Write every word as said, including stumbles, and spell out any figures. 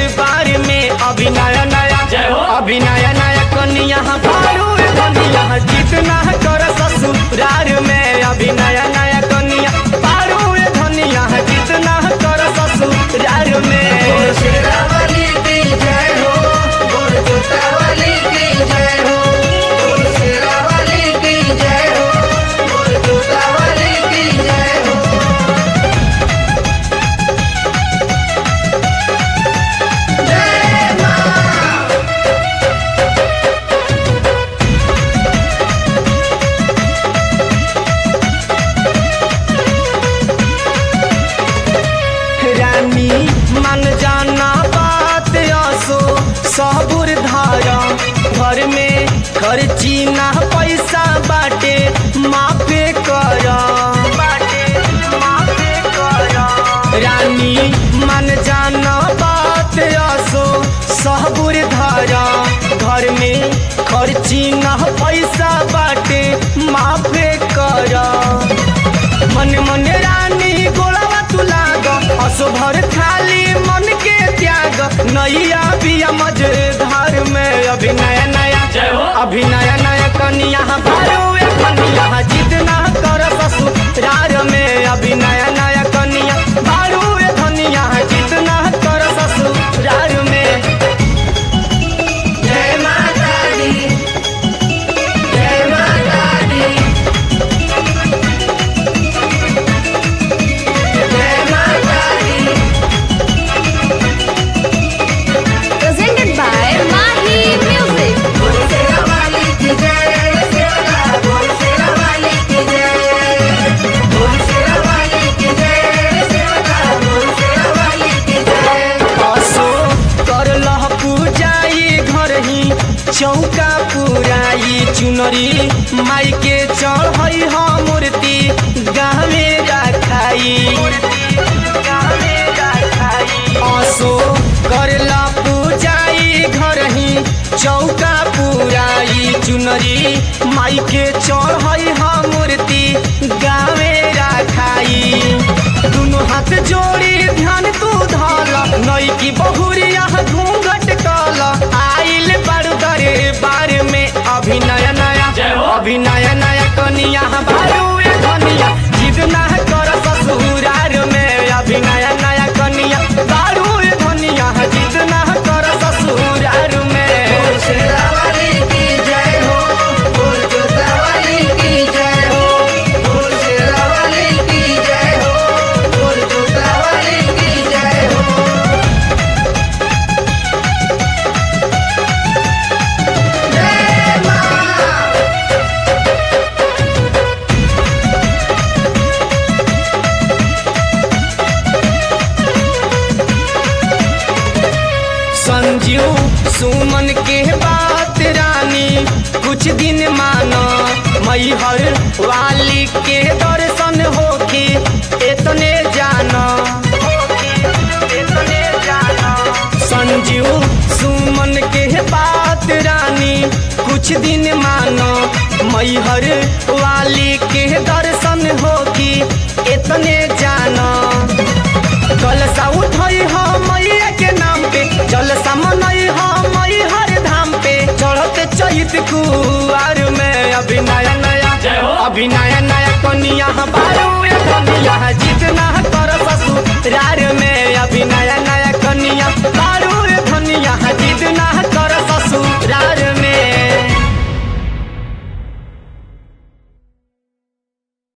बार में अभी नया नया अभी नया नया कनिया बारू कनिया जितना कर ससुरार में अभी नया नया कनिया बारू धनिया जितना कर ससुरार में। मन जाना बात आसो सबुर धारा घर में खर्ची ना पैसा बाटे माफे करा बाटे माफे करा रानी मन जाना बात आसो सबुर धारा घर में खर्ची ना पैसा बाटे माफे करा मन मन रानी गोलावा तू लाग असो भर खाली मन के त्याग नैया बिया मजेदार में अभी नया नया अभी नया नया कनिया बारू कनिया जितना कर ससुरार में अभी नया नया कनिया बारू धनिया जितना कर ससुरार में। जय माता दी जय माता दी जय माता दी। Presented by Mahi Music. बोल शेरा वाली की जय, शेरा बोल शेरा वाली की जय, बोल शेरा वाली की जय, शेरा बोल शेरा वाली की जय। असो कर लह पूजाई घर ही चौका पुराई चुनरी माई के चढ़ई ह मूर्ति गावे रखाई असो कर ला पूजाई घर ही चौका पुराई चुनरी माई के चढ़ई ह मूर्ति गावे रखाई दोनों हाथ जोड़ी ध्यान तू धल नई की बहुरिया घूंघट कल आइल बारू दरे बार में अभी नया नया अभी नया नया कनिया बारू कनिया जितना कर ससुरार में अभी नया नया कनिया बारू धनिया जितना कर ससुरार में। बोल शेरा वाली की जय हो, बोल जोता वाली की जय हो, बोल शेरा वाली की जय हो, बोल जोता वाली की जय हो। जय मां। संजीव सुमन के बात रानी कुछ दिन माना मैहर वाली के दर्शन होके इतने जाना इतने जाना संजीव सुमन के बात रानी कुछ दिन माना मैहर वाली के दर्शन होके इतने जाना कलसा उठई ह मैया के नाम पे जलसा मनई ह मैहर धाम पे चढ़त चैत कु